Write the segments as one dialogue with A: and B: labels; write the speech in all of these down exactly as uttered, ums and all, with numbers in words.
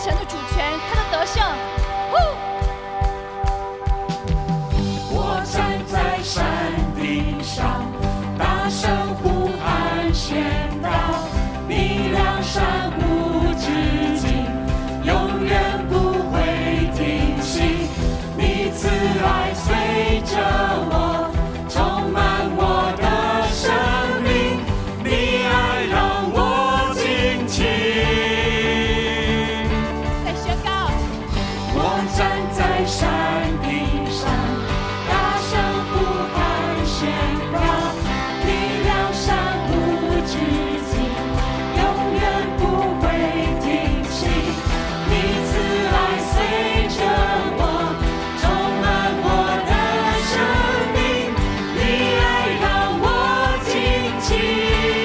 A: 神的主权，他的得胜。
B: 我站在山顶上，大声呼喊宣告，力量山无止境，永远不会停息。你慈爱随着我，充满我的生命，你爱让我尽情。
A: 再宣告，
B: 我站在山顶上，大声呼喊宣告，力量山无止境，永远不会停息。你慈爱随着我，充满我的生命，你爱让我尽情。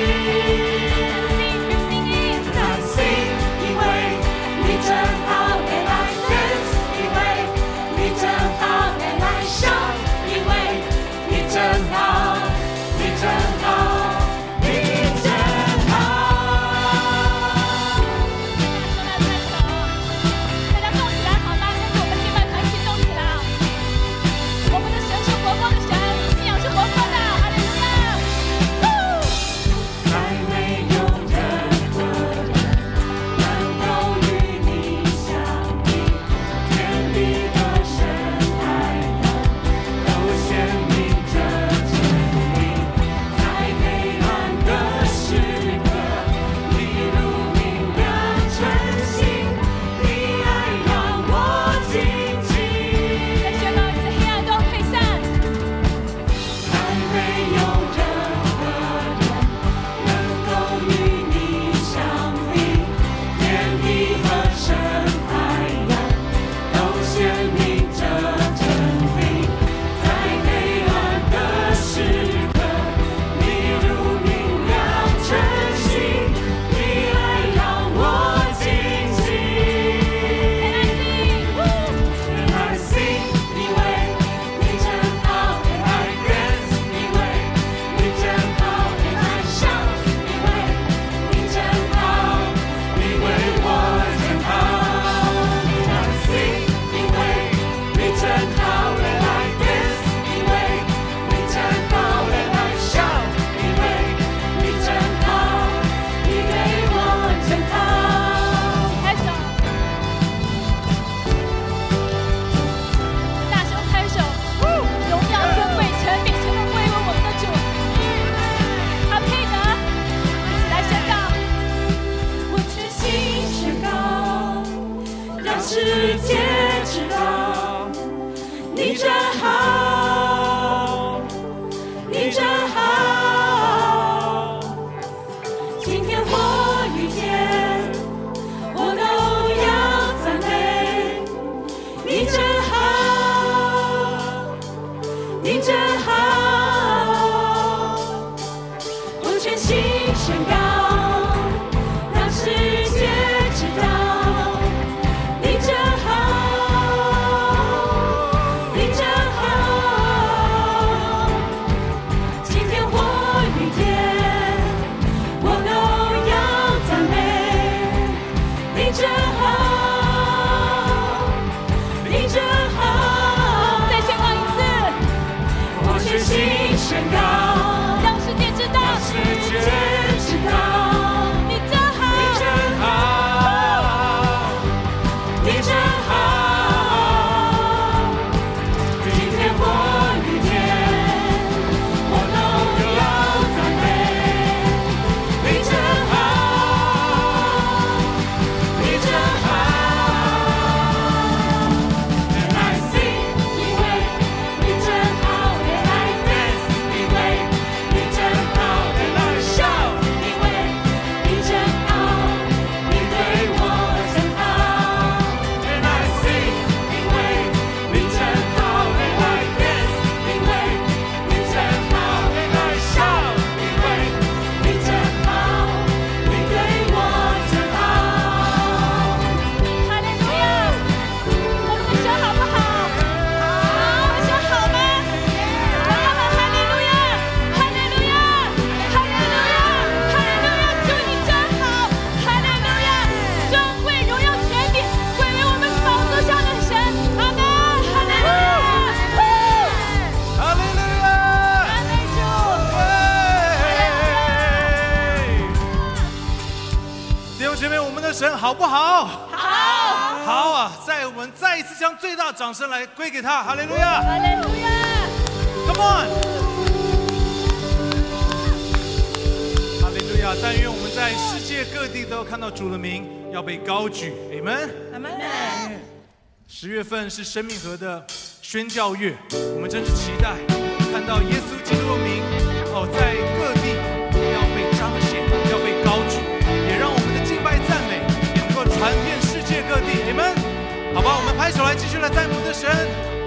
B: 再 sing， 因为你真好 and I dance， 因为你真好 and I shout， 因为你真好，你真好，你真好。
A: 大家动起来，好吗？跟着我们敬拜团一起动起来。我们的神是活泼的神，信仰是活泼的，哈利路亚！
B: 再没有任何人能够与你相比，天地和神爱人都显明着真理。在黑暗的时刻，你如明亮晨星，你爱让我尽情。
A: 再宣告一次，黑暗都要退散。
B: 再没有任何人能够与你相比，天地和神爱人都显明着真理。在黑暗的时刻，你如明亮晨星，你爱让我尽情。And I sing， 因为你真好 and I dance， 因为你真好 and I shout， 因为你真好，你为我真好。And I sing， 因为你真好 and I dance， 因为你真好 and I shout， 因为你真好，你为我真好。
A: 开手，大声拍手，荣耀尊贵权柄全都归于我们的主，他配得。一起来宣告，
B: 我全心宣告，让世界知道，你真好，你真好。今天或雨天，我都要赞美，你真好，你真好。我全心宣告，让世界知道，你真好，
C: 姐妹，我们的神好不好？
A: 好，
C: 好啊！在我们再一次将最大掌声来归给他，哈利路亚！
A: 哈利路亚
C: Come on！ 哈利路亚！但愿我们在世界各地都看到主的名要被高举 ，Amen。
A: 阿门。
C: 十月份是生命河的宣教月，我们真是期待看到耶稣基督的名哦，在各地要被彰显，要被高举，也让我们的敬拜赞美也能够传遍世界各地，Amen。好吧，我们拍手来继续来赞美我们的神。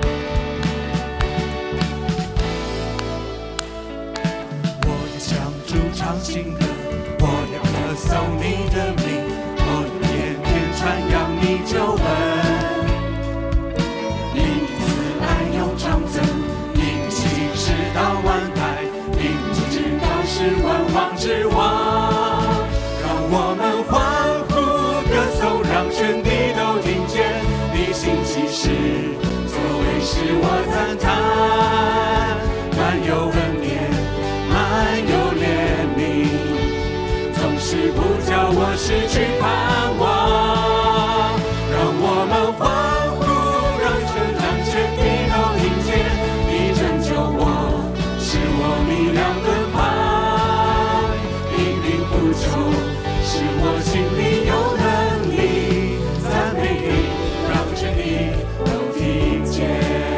B: 我要向主唱新歌，我要歌颂你的名，我要天天传扬你救恩。你的慈爱永长存，你的心世到万代，你的直道是万王之王。让我们欢呼歌颂，让全地都听见你行奇事，作为使我赞叹，满有恩典，满有怜悯，总是不叫我失去盼望。让我们欢呼，让全让全地都听见你拯救我，是我力量的牌，引领呼救，使我心里有能力赞美你，让全地都听见。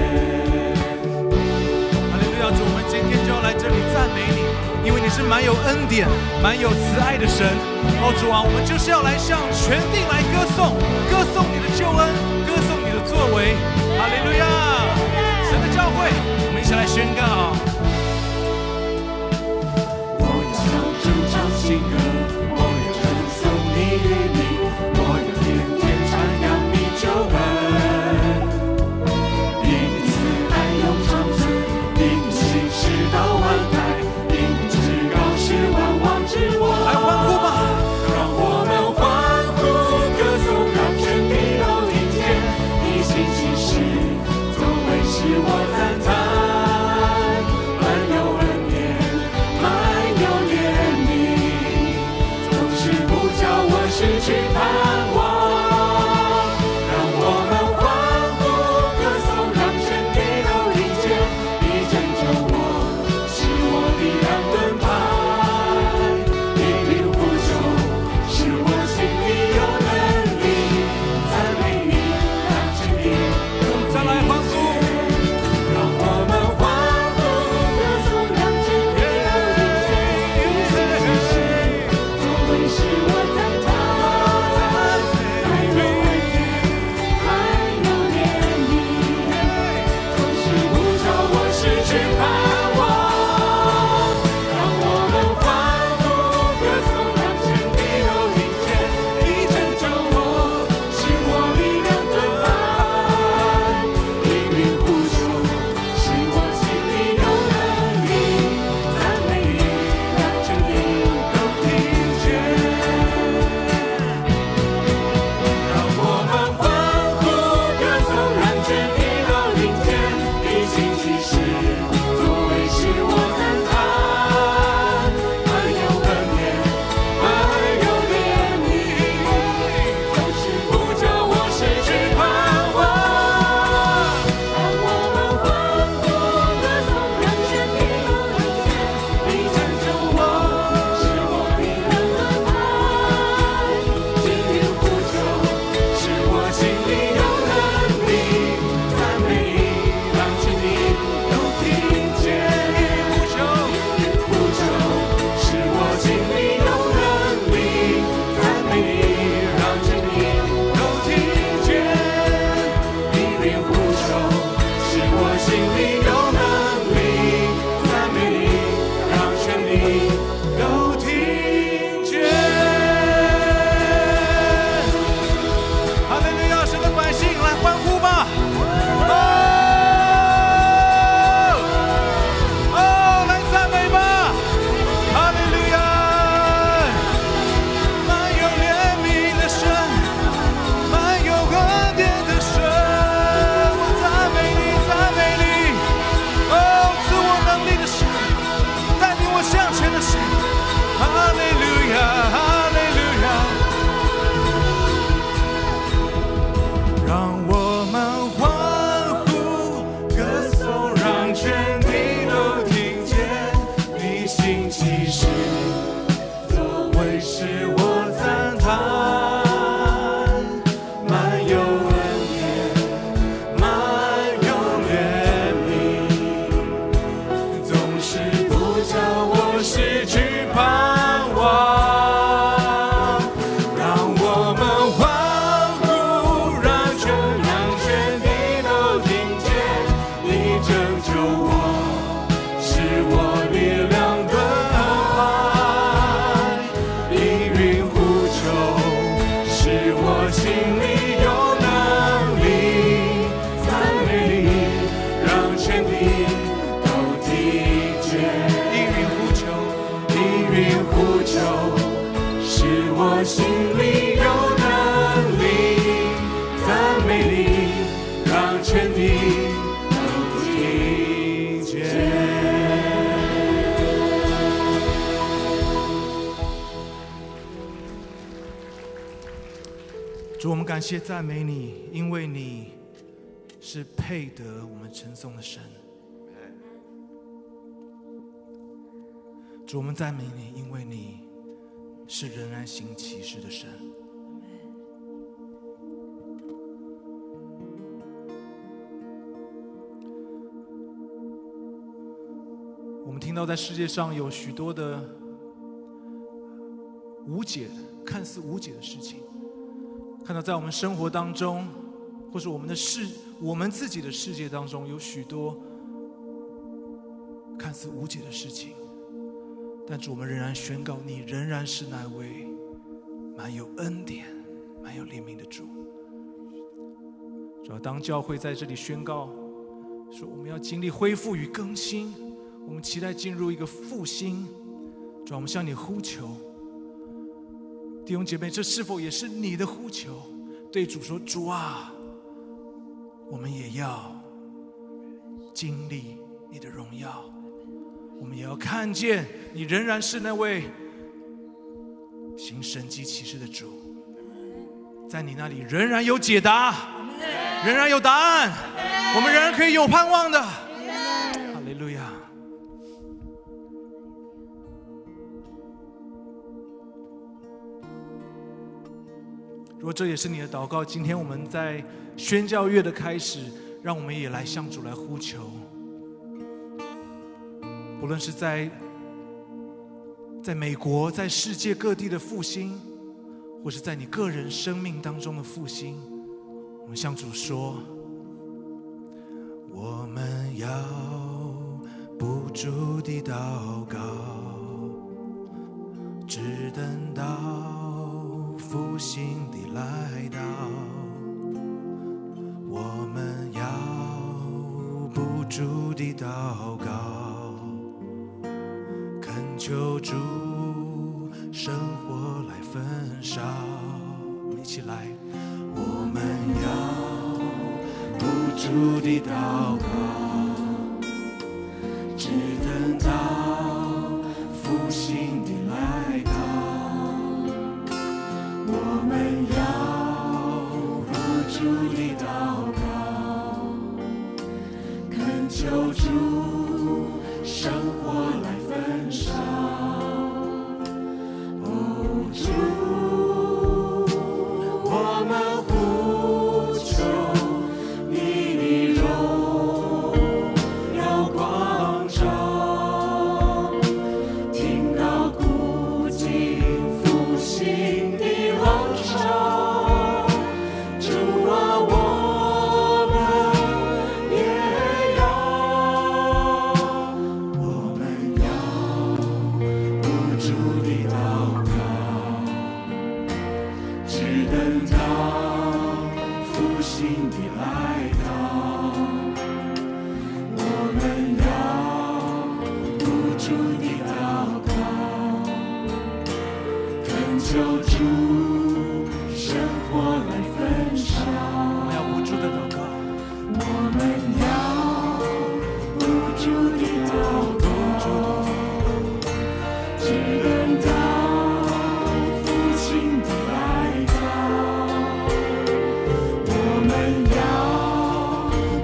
C: 哈利路亚！主，我们今天就要来这里赞美你，因为你是满有恩典、满有慈爱的神。哦，主啊，我们就是要来向全地来歌颂，歌颂你的救恩，歌颂你的作为。哈利路亚！神的教会，我们一起来宣告。
B: 我要向主唱新歌，我要歌颂你的名，我要天天传扬你救恩。你的慈爱永长存，你的心世到万代，你的至高是万王之王。
C: 来欢呼吧！
B: 让我们欢呼歌颂，让全地都听见你行奇事，作为使我赞叹，满
C: 心里有能力，赞美你，让全地都听见。应允呼求，应允呼求，使我心里有能力，赞美你，让全地都听见。主，我们感谢赞美你，因为你是配得我们称颂的神。主，我们赞美你，因为你是仍然行奇事的神。我们听到在世界上有许多的无解、看似无解的事情，看到在我们生活当中，或是我们的世、我们自己的世界当中，有许多看似无解的事情。但主，我们仍然宣告，你仍然是那位满有恩典、满有怜悯的主。主要当教会在这里宣告说，我们要经历恢复与更新，我们期待进入一个复兴。主要我们向你呼求，弟兄姐妹，这是否也是你的呼求？对主说，主啊，我们也要经历你的荣耀，我们也要看见你仍然是那位行神迹奇事的主，在你那里仍然有解答，仍然有答案，我们仍然可以有盼望的。哈利路亚。如果这也是你的祷告，今天我们在宣教月的开始，让我们也来向主来呼求。不论是在在美国，在世界各地的复兴，或是在你个人生命当中的复兴，我们向主说，我们要不住地祷告，只等到复兴的来到。我们要不住地祷告，恳求主生活来焚烧。我们一起来，我们要不住地祷告，只等到复兴的来到。我们要不住地祷告，恳求主生活来焚烧。哦，主，我们呼求你的荣耀光照，听到古今复兴的浪潮。主啊，我们也要，我们要不住地祷告，只等到复兴的来到。我们要不住地祷告，恳求主生活来焚烧。我们要不住的祷告，我们要不住地祷告，只等到复兴的来到。我们要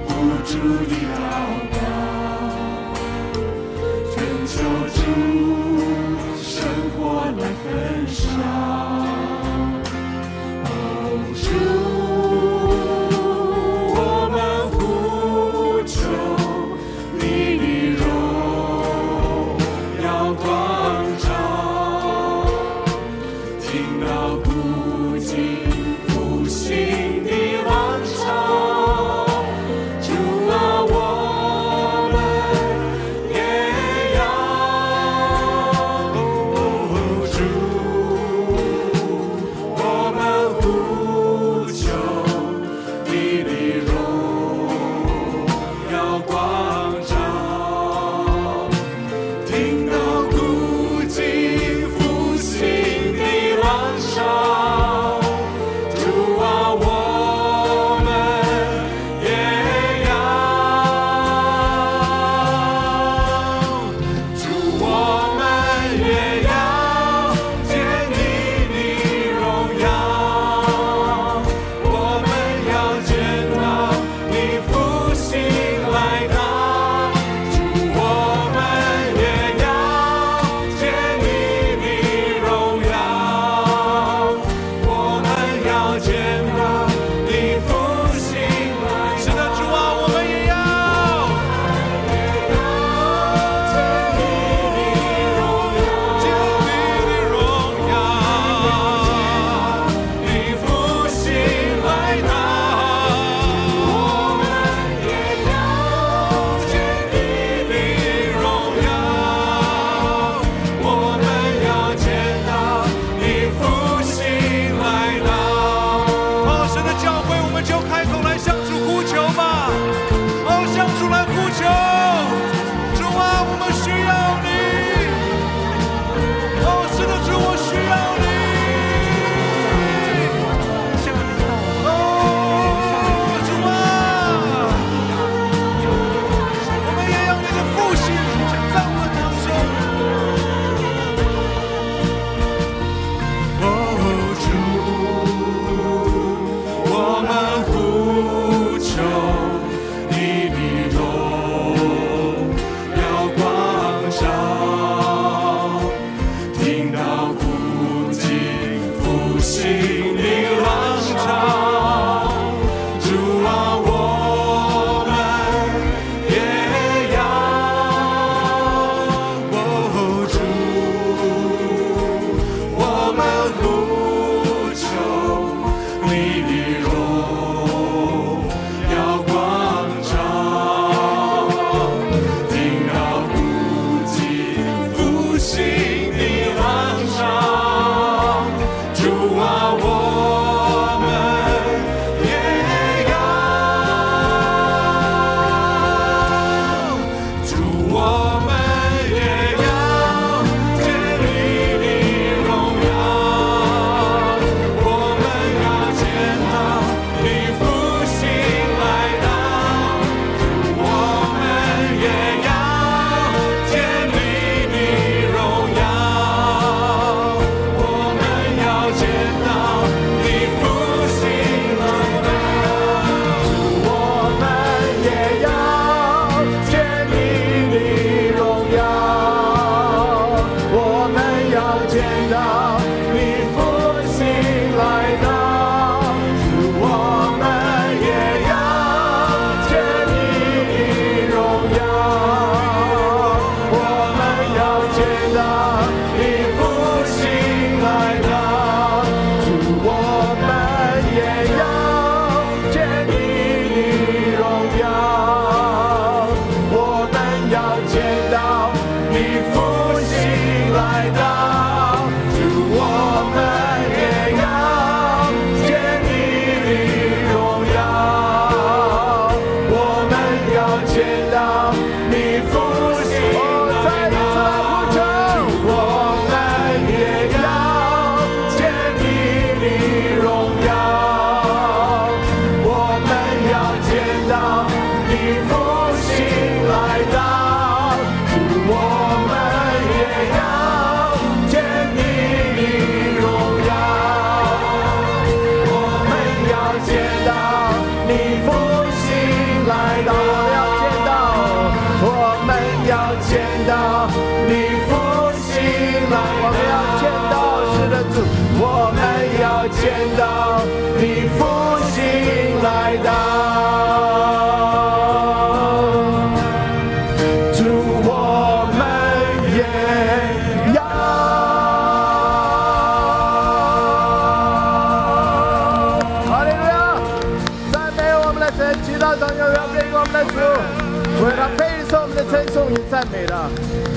D: 赞美了，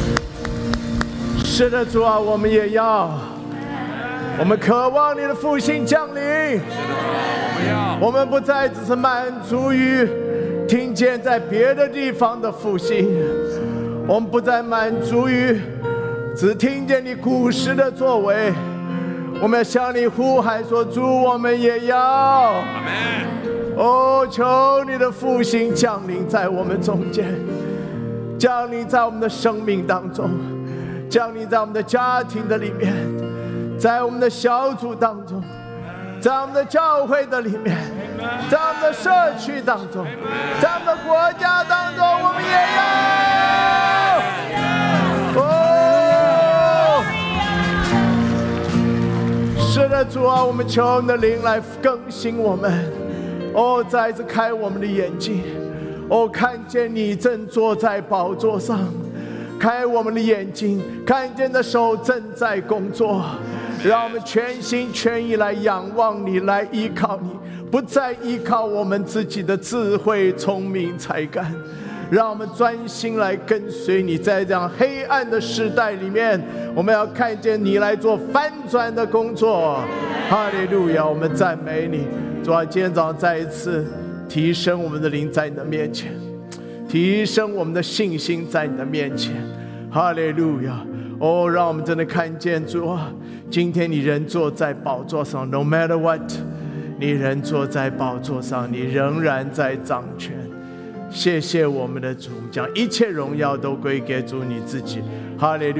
D: 是的，主啊，我们也要，我们渴望你的复兴降临。是的，我们要，我们不再只是满足于听见在别的地方的复兴，我们不再满足于只听见你古时的作为，我们要向你呼喊说：主，我们也要。阿们。哦，求你的复兴降临在我们中间。降临在我们的生命当中，降临在我们的家庭的里面，在我们的小组当中，在我们的教会的里面，在我们的社区当中，在我们的国家当中，我们也要。哦，是的， 的主啊，我们求你的灵来更新我们，哦，再一次开我们的眼睛，哦，看见你正坐在宝座上，开我们的眼睛，看见你的手正在工作，让我们全心全意来仰望你，来依靠你，不再依靠我们自己的智慧、聪明、才干，让我们专心来跟随你。在这样黑暗的时代里面，我们要看见你来做翻转的工作。哈利路亚，我们赞美你。主啊，今天早上再一次提升我们的灵在你的面前，提升我们的信心在你的面前。哈利路亚，哦，让我们真的看见主啊，今天你仍坐在宝座上 ，No matter what， 你仍坐在宝座上，你仍然在掌权。谢谢我们的主，将一切荣耀都归给主你自己。哈利路亚。